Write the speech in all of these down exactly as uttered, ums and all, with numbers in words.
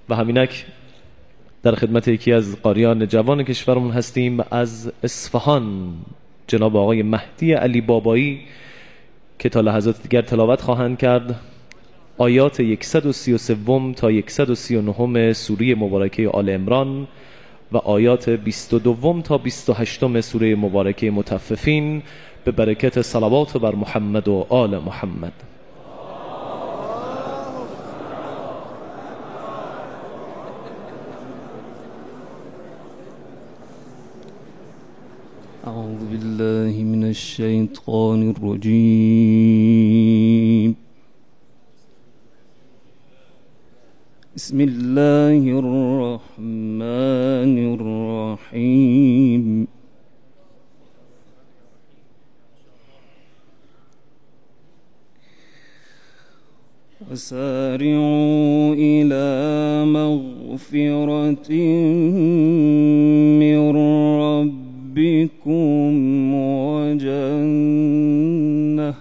و همینک در خدمت یکی از قاریان جوان کشورمون هستیم از اصفهان، جناب آقای مهدی علی بابایی، که تا لحظات دیگر تلاوت خواهند کرد آیات صد و سی و سه تا صد و سی و نه سوره مبارکه آل عمران و آیات بیست و دو تا بیست و هشت سوره مبارکه مطففین به برکت صلوات بر محمد و آل محمد. أعوذ بالله من الشيطان الرجيم. بسم الله الرحمن الرحيم. وسارعوا إلى مغفرة من ربكم وجنة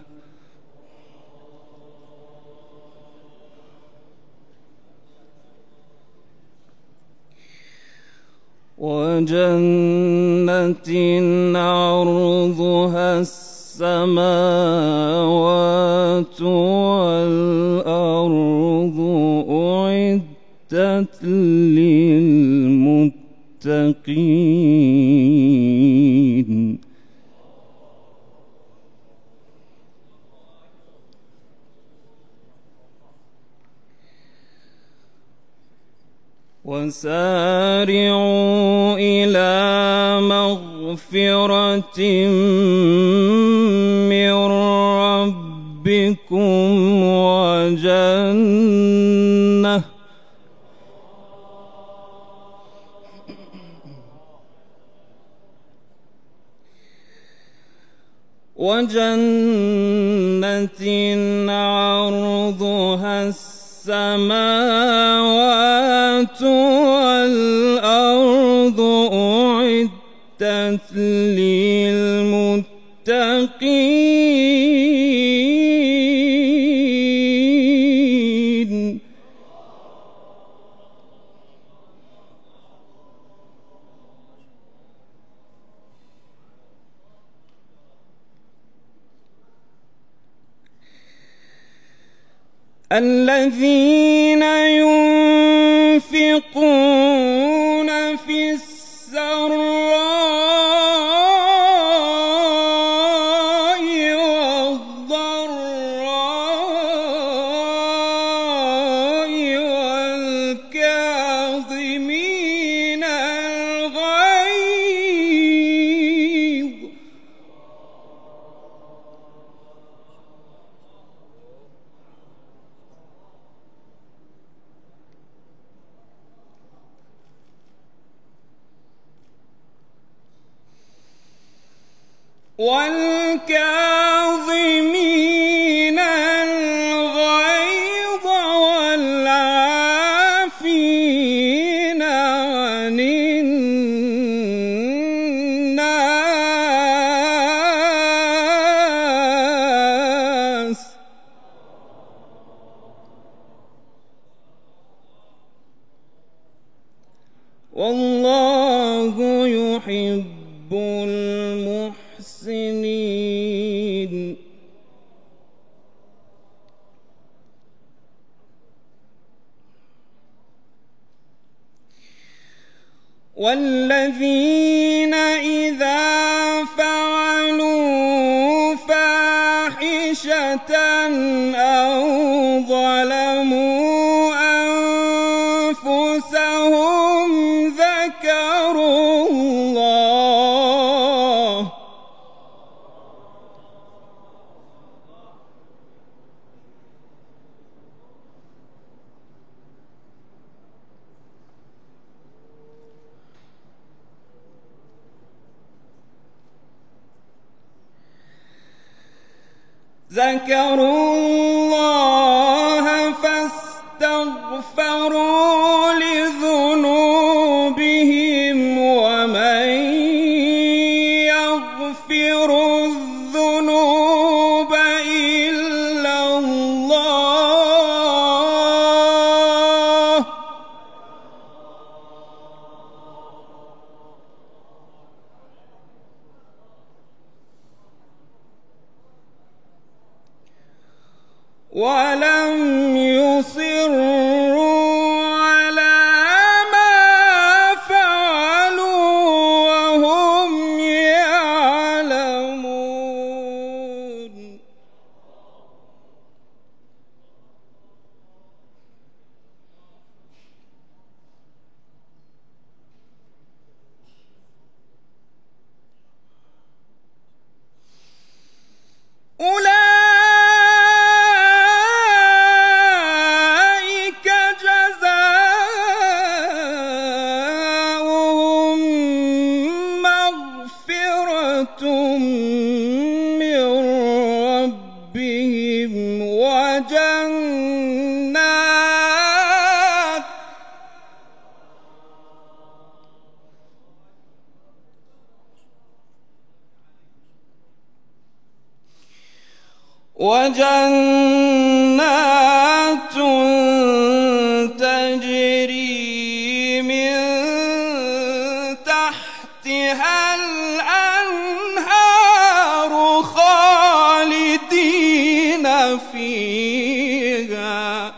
وجنة عرضها السماوات والأرض أعدت للمتقين. وسارعوا إلى مغفرة من ربكم وجنة وجنة عرضها السماوات والأرض أعدت للمتقين. الذين ينفقون في السراء والضراء والكاظمين الغيظ والكاظمين الغيظ والعافين عن الناس والله يحب المحسنين. والذين إذا فعلوا فاحشة أو ظلموا أنفسهم ذكروا الله ذكروا الله فاستغفروا لذنوبهم ومن يغفر الذنوب إلا الله ولم يصروا على ما فعلوا وهم يعلمون. أولئك جزاؤهم مغفرة من ربهم وجنات وجنات تجري من تحتها الأنهار خالدين فيها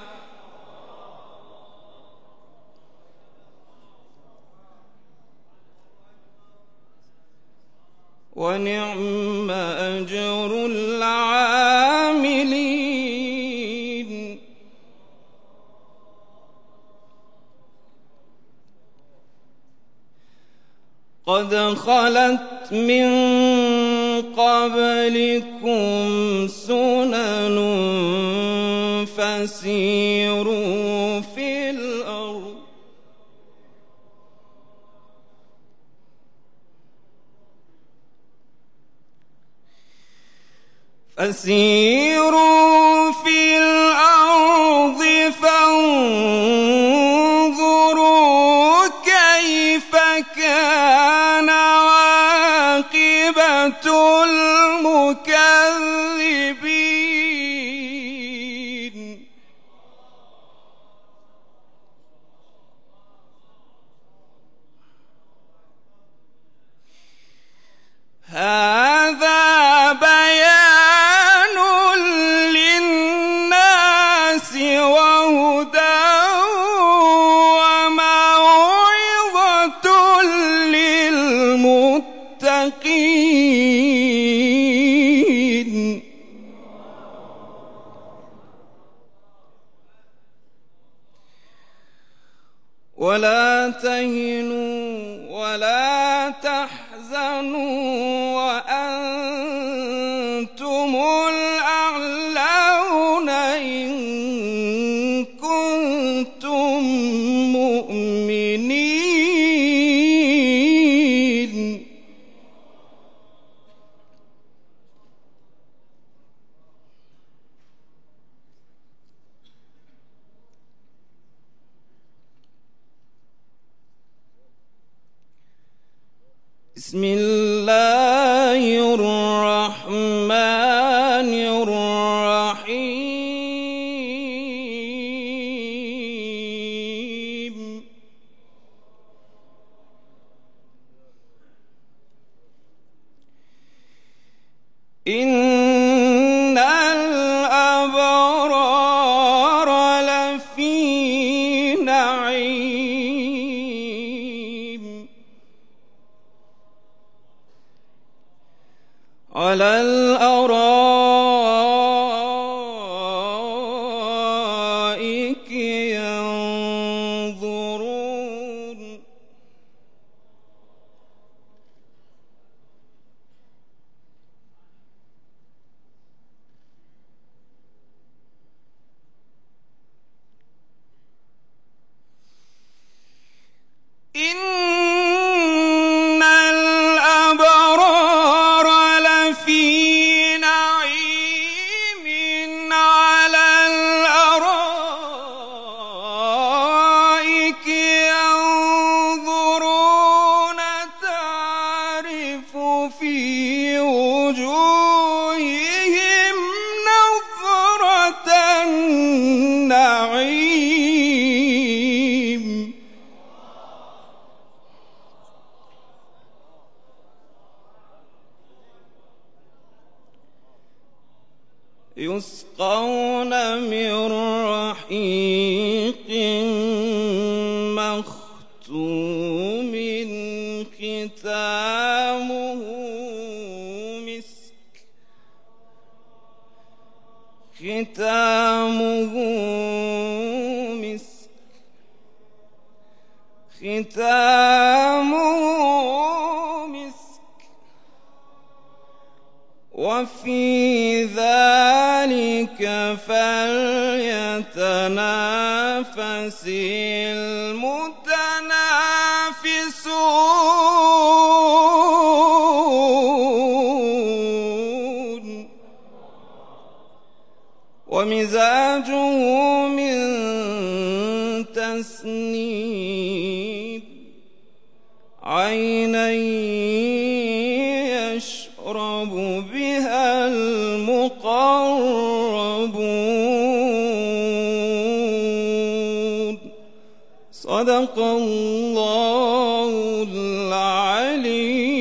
ونعم أجر العاملين. قد خلت من قبلكم سنن فسيروا في الأرض فسيروا في الأرض فانظروا كيف كان عاقبة المكذبين. هذا بيان للناس وهدى وموعظة للمتقين. ولا تهنوا ولا تحزنوا وأنتم الأعلون إن كنتم مؤمنين. بسم الله الرحمن الرحيم. إن الأبرار لفي نعيم على الأرائك ينظرون. إن الأبرار لفي نعيم على الأرائك ينظرون تعرف في وجوههم نظرة النعيم. يسقون مختوم ختامه مسك ختامه مسك ختامه مسك وفي ذلك فليتنافس المتنافسون ومزاجه من تسنيم عينا يشرب بها المقربون صدق الله العليم